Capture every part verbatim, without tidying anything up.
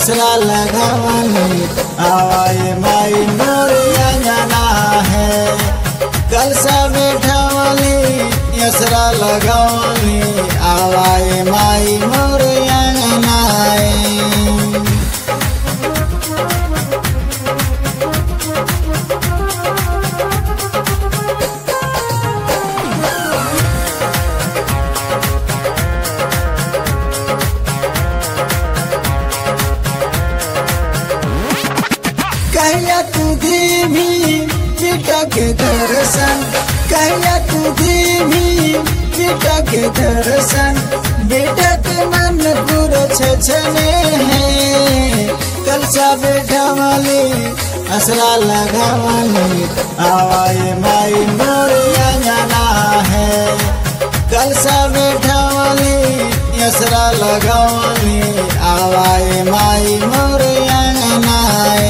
असरा लगावनी आवाए माई मोर अंगना है। कलसा बैठावली असरा लगावनी आवाए माई मोर अंगना है। कहिया तू धीमी बेटा के दर्शन, कहिया तू धीमी बेटा के दर्शन, बेटा के मन पूरा छछने है। कलसा बैठा वाली असरा लगा वाली आवाए माई मोर अंगना है। कलसा बैठा वाली असरा लगा वाली आवाए माई मोर अंगना है।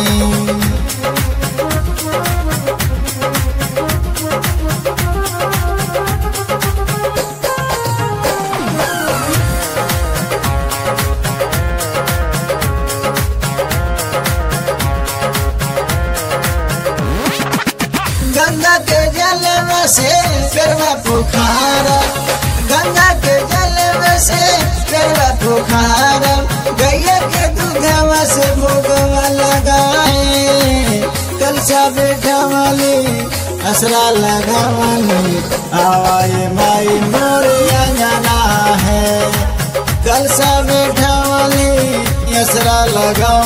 गंगा के जल में से करवा पुखारा, गंगा के जल में से करवा पुखारा, गैया के दूधवा से भोगवा लगाए। कलसा बैठा वाली असरा लगा वाली आवाए माई मोर अंगना है। कलसा बैठा वाली असरा लगा